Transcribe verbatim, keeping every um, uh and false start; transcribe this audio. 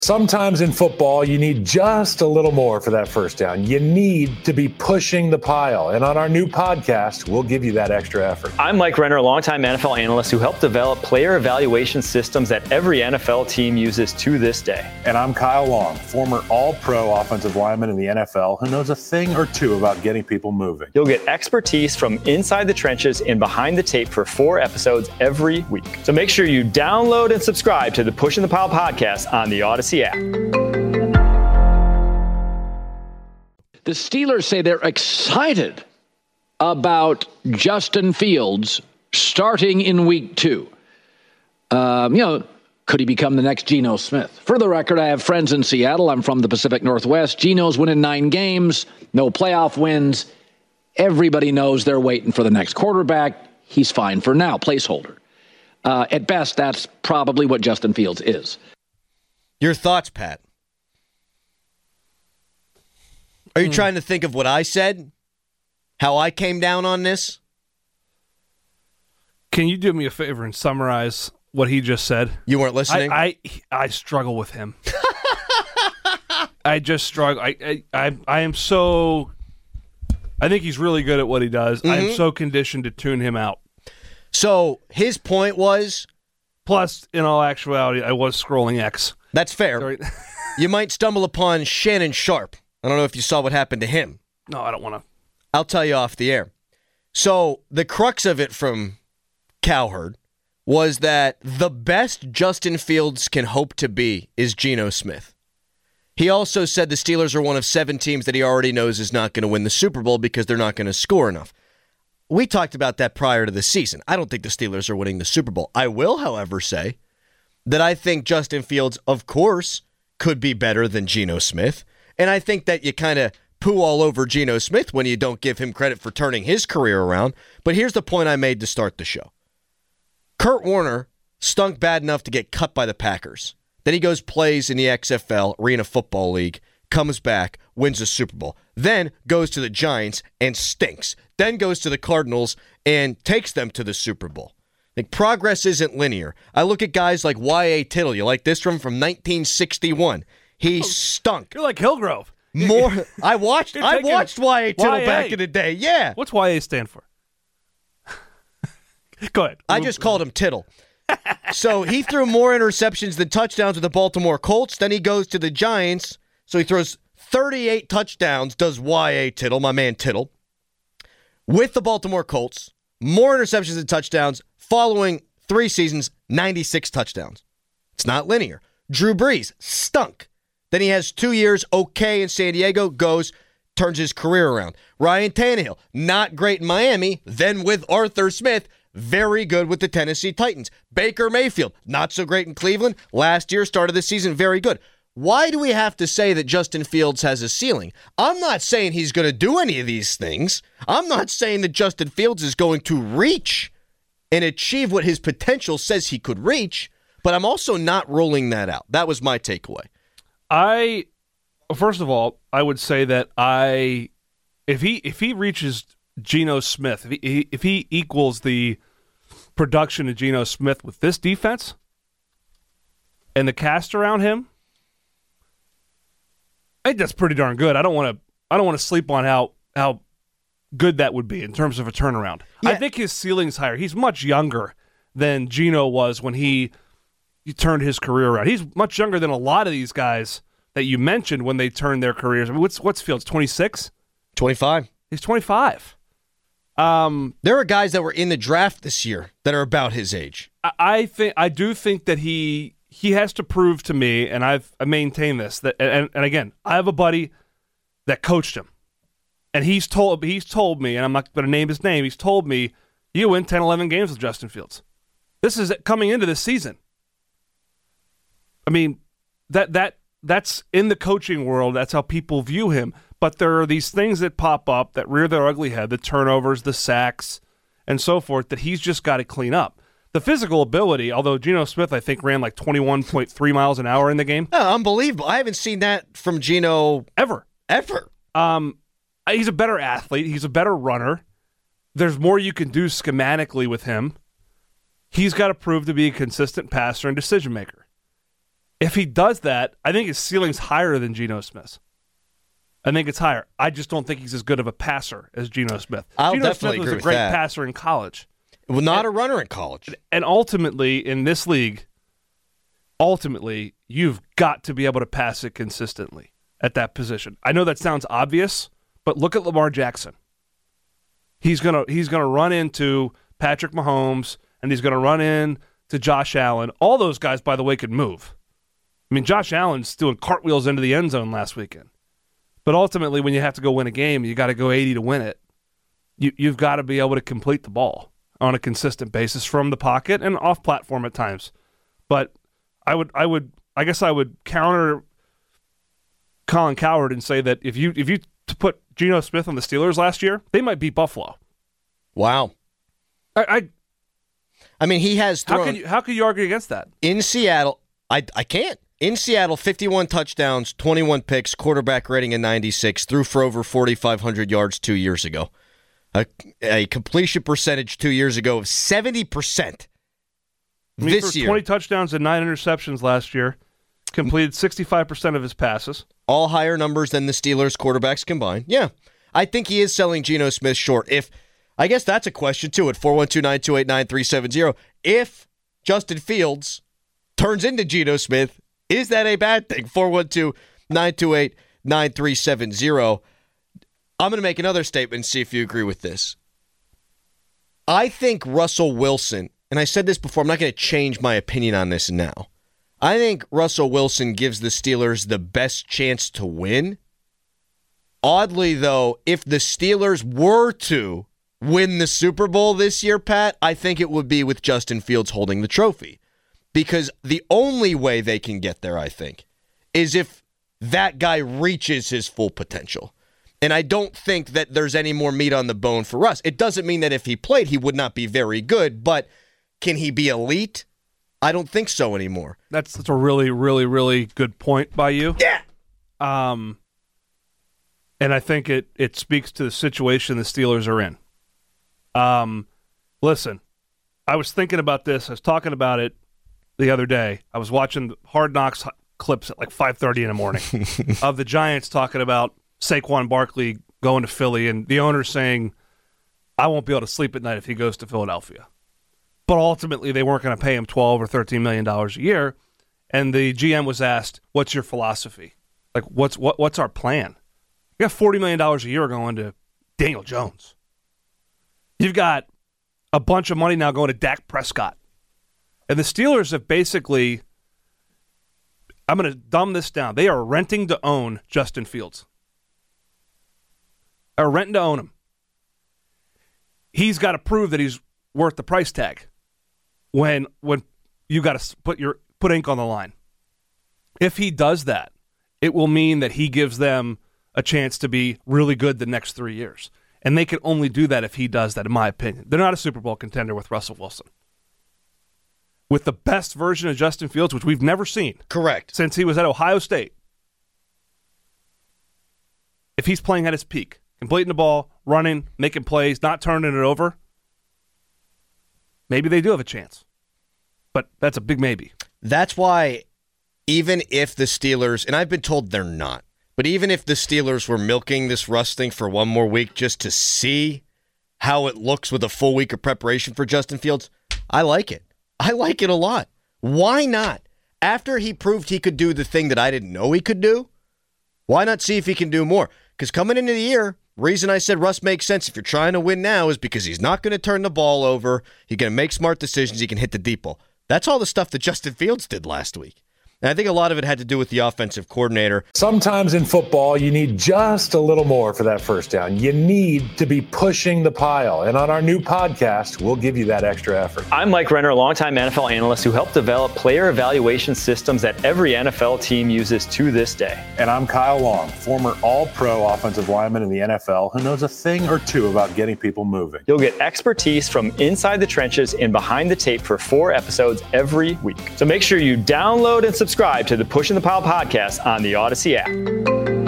Sometimes in football, you need just a little more for that first down. You need to be pushing the pile. And on our new podcast, we'll give you that extra effort. I'm Mike Renner, a longtime N F L analyst who helped develop player evaluation systems that every N F L team uses to this day. And I'm Kyle Long, former all-pro offensive lineman in the N F L who knows a thing or two about getting people moving. You'll get expertise from inside the trenches and behind the tape for four episodes every week. So make sure you download and subscribe to the Pushing the Pile podcast on the Odyssey app. The Steelers say they're excited about Justin Fields starting in week two. Um, you know, could he become the next Geno Smith? For the record, I have friends in Seattle. I'm from the Pacific Northwest. Geno's winning nine games, no playoff wins. Everybody knows they're waiting for the next quarterback. He's fine for now, placeholder. Uh, at best, that's probably what Justin Fields is. Your thoughts, Pat? Are you mm. trying to think of what I said? How I came down on this? Can you do me a favor and summarize what he just said? You weren't listening? I I, I struggle with him. I just struggle. I, I I I am so... I think he's really good at what he does. Mm-hmm. I am so conditioned to tune him out. So his point was... Plus, in all actuality, I was scrolling X. That's fair. You might stumble upon Shannon Sharp. I don't know if you saw what happened to him. No, I don't want to. I'll tell you off the air. So the crux of it from Cowherd was that the best Justin Fields can hope to be is Geno Smith. He also said the Steelers are one of seven teams that he already knows is not going to win the Super Bowl because they're not going to score enough. We talked about that prior to the season. I don't think the Steelers are winning the Super Bowl. I will, however, say that I think Justin Fields, of course, could be better than Geno Smith. And I think that you kind of poo all over Geno Smith when you don't give him credit for turning his career around. But here's the point I made to start the show. Kurt Warner stunk bad enough to get cut by the Packers. Then he goes, plays in the X F L, Arena Football League, comes back, wins a Super Bowl. Then goes to the Giants and stinks. Then goes to the Cardinals and takes them to the Super Bowl. Like, progress isn't linear. I look at guys like Y A. Tittle. You like this one from nineteen sixty-one? He stunk. You're like Hillgrove. More. I watched. I watched Y A. Tittle Y A. back in the day. Yeah. What's Y A stand for? Go ahead. I just called him Tittle. So he threw more interceptions than touchdowns with the Baltimore Colts. Then he goes to the Giants. So he throws thirty-eight touchdowns. Does Y A. Tittle, my man Tittle, with the Baltimore Colts. More interceptions than touchdowns. Following three seasons, ninety-six touchdowns. It's not linear. Drew Brees stunk. Then he has two years okay in San Diego, goes, turns his career around. Ryan Tannehill, not great in Miami, then with Arthur Smith, very good with the Tennessee Titans. Baker Mayfield, not so great in Cleveland. Last year, started the season, very good. Why do we have to say that Justin Fields has a ceiling? I'm not saying he's going to do any of these things. I'm not saying that Justin Fields is going to reach and achieve what his potential says he could reach, but I'm also not ruling that out. That was my takeaway. I, first of all, I would say that I, if he if he reaches Geno Smith, if he, if he equals the production of Geno Smith with this defense and the cast around him, I think that's pretty darn good. I don't want to I don't want to sleep on how how good that would be in terms of a turnaround. Yeah. I think his ceiling's higher. He's much younger than Geno was when he, he turned his career around. He's much younger than a lot of these guys that you mentioned when they turned their careers. I mean, what's what's Fields, twenty-six? twenty-five. He's twenty-five. Um, there are guys that were in the draft this year that are about his age. I, I think I do think that he he has to prove to me, and I've I maintain this that, and, and again, I have a buddy that coached him. And he's told he's told me, and I'm not going to name his name, he's told me, you win ten, eleven games with Justin Fields. This is coming into this season. I mean, that that that's in the coaching world. That's how people view him. But there are these things that pop up that rear their ugly head, the turnovers, the sacks, and so forth, that he's just got to clean up. The physical ability, although Geno Smith, I think, ran like twenty-one point three miles an hour in the game. Oh, unbelievable. I haven't seen that from Geno ever. Ever. Um, he's a better athlete. He's a better runner. There's more you can do schematically with him. He's got to prove to be a consistent passer and decision maker. If he does that, I think his ceiling's higher than Geno Smith. I think it's higher. I just don't think he's as good of a passer as Geno Smith. I'll Geno definitely Smith was agree a with great that. passer in college. Well, not and, a runner in college. And ultimately, in this league, ultimately, you've got to be able to pass it consistently at that position. I know that sounds obvious, but look at Lamar Jackson. He's gonna he's gonna run into Patrick Mahomes, and he's gonna run into Josh Allen. All those guys, by the way, could move. I mean, Josh Allen's doing cartwheels into the end zone last weekend. But ultimately, when you have to go win a game, you got to go eighty to win it. You, you've got to be able to complete the ball on a consistent basis from the pocket and off platform at times. But I would, I would, I guess I would counter Colin Cowherd and say that if you if you put Geno Smith on the Steelers last year, they might beat Buffalo. Wow. I, I, I mean, he has thrown how can you how can you argue against that? in Seattle. I I can't. In Seattle, fifty-one touchdowns, twenty-one picks, quarterback rating of ninety-six, threw for over forty-five hundred yards two years ago. A, a completion percentage two years ago of seventy percent. I mean, This for year, twenty touchdowns and nine interceptions last year, completed sixty-five percent of his passes. all higher numbers than the Steelers quarterbacks combined. Yeah, I think he is selling Geno Smith short. If I guess that's a question too at four one two, nine two eight, nine three seven zero. If Justin Fields turns into Geno Smith, is that a bad thing? four one two, nine two eight, nine three seven zero. I'm going to make another statement and see if you agree with this. I think Russell Wilson, and I said this before, I'm not going to change my opinion on this now. I think Russell Wilson gives the Steelers the best chance to win. Oddly, though, if the Steelers were to win the Super Bowl this year, Pat, I think it would be with Justin Fields holding the trophy. Because the only way they can get there, I think, is if that guy reaches his full potential. And I don't think that there's any more meat on the bone for Russ. It doesn't mean that if he played, he would not be very good, but can he be elite? I don't think so anymore. That's, that's a really, really, really good point by you. Yeah. Um, and I think it, it speaks to the situation the Steelers are in. Um, listen, I was thinking about this. I was talking about it the other day. I was watching Hard Knocks clips at like five thirty in the morning of the Giants talking about Saquon Barkley going to Philly and the owner saying, I won't be able to sleep at night if he goes to Philadelphia. But ultimately, they weren't going to pay him twelve or thirteen million dollars a year. And the G M was asked, what's your philosophy? Like, what's what, what's our plan? You got forty million dollars a year going to Daniel Jones. You've got a bunch of money now going to Dak Prescott. And the Steelers have basically, I'm going to dumb this down. They are renting to own Justin Fields. Are renting to own him. He's got to prove that he's worth the price tag when when you got to put your put ink on the line. If he does that, it will mean that he gives them a chance to be really good the next three years. And they can only do that if he does that, in my opinion. They're not a Super Bowl contender with Russell Wilson. With the best version of Justin Fields, which we've never seen. Correct. Since he was at Ohio State. If he's playing at his peak, completing the ball, running, making plays, not turning it over, maybe they do have a chance. But that's a big maybe. That's why even if the Steelers, and I've been told they're not, but even if the Steelers were milking this Russ thing for one more week just to see how it looks with a full week of preparation for Justin Fields, I like it. I like it a lot. Why not? After he proved he could do the thing that I didn't know he could do, why not see if he can do more? Because coming into the year, reason I said Russ makes sense if you're trying to win now is because he's not going to turn the ball over. He's going to make smart decisions. He can hit the deep ball. That's all the stuff that Justin Fields did last week. And I think a lot of it had to do with the offensive coordinator. Sometimes in football, you need just a little more for that first down. You need to be pushing the pile. And on our new podcast, we'll give you that extra effort. I'm Mike Renner, a longtime N F L analyst who helped develop player evaluation systems that every N F L team uses to this day. And I'm Kyle Long, former all-pro offensive lineman in the N F L who knows a thing or two about getting people moving. You'll get expertise from inside the trenches and behind the tape for four episodes every week. So make sure you download and subscribe to the Pushing the Pile podcast on the Odyssey app.